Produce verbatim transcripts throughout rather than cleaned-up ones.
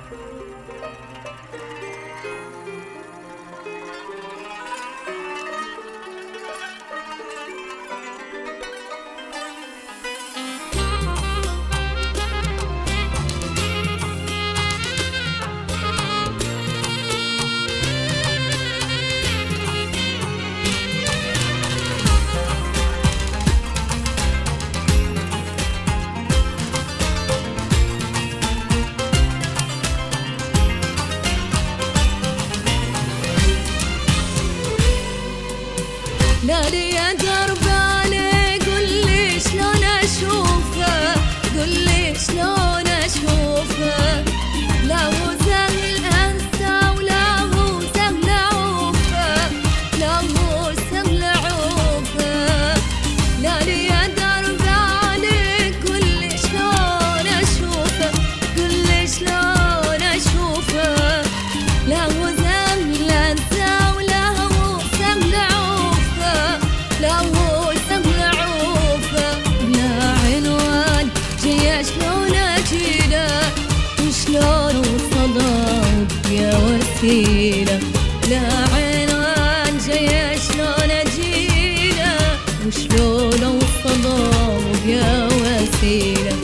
نادي يا درباني قولي شلون اشوفه، قولي شلون اشوفه، لا هو سهل انسى ولا هو سهل اعوفه، لا هو سهل اعوفه. نادي يا درباني قولي شلون اشوفه، قولي شلون اشوفه، لا هو سهل انسى ولا هو سهل اعوفه، لا هو سهل اعوفه. لا عنوان جاي شلون اجيله وشلون وصله يا وسيله، لا عنوان جاي شلون اجيله وشلون وصله يا وسيله.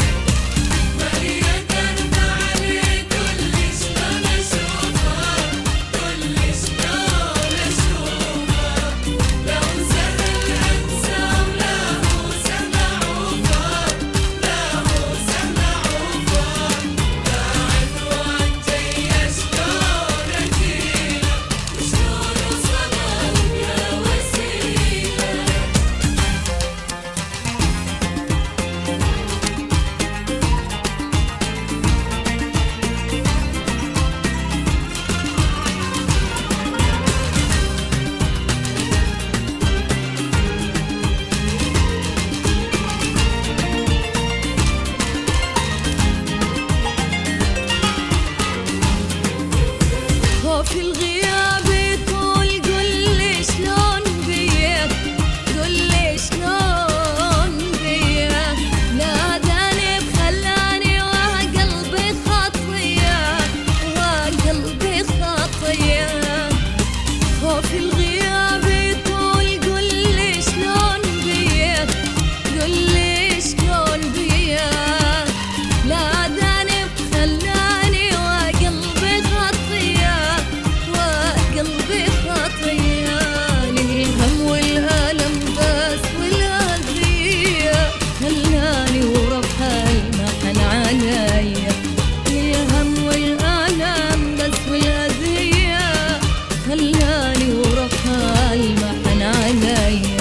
في الغياب يطول قولي شلون بيك، قولي شلون بيك، ناداني بخلاني وقلبي خطيه وقلبي خطيه. خوف الغياب يطول قولي شلون بيك، قولي شلون بيك، ناداني بخلاني وقلبي خطيه قلبي خطيه. للهم والألم بس والأذية خلاني ورفع المحن عليا، للهم والألم بس والأذية خلاني ورفع المحن عليا.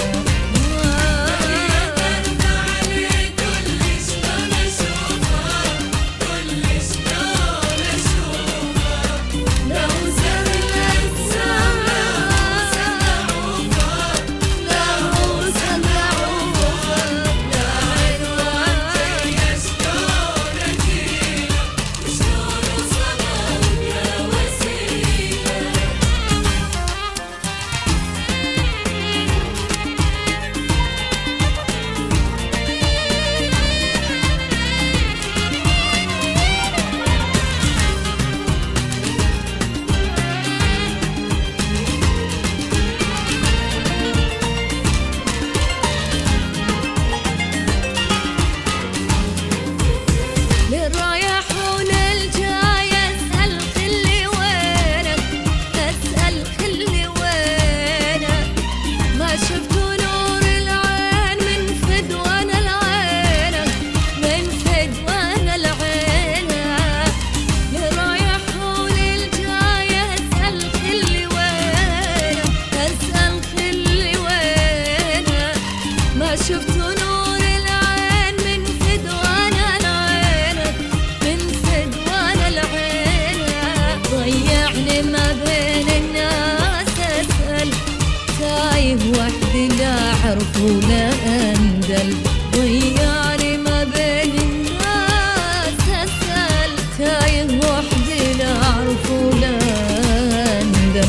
شفت نور العين من فد وانا العينك، من فد وانا العينك، ضيعني ما بين الناس اسأل، تايه وحدي لا اعرف ولا اندل، ضيعني ما بين الناس اسأل، تايه وحدي لا اعرف ولا اندل.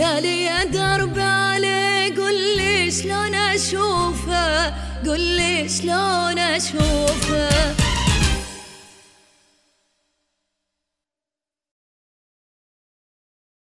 لا لي درب عليه قل لي شلون اشوفه قل لي شلون اشوفه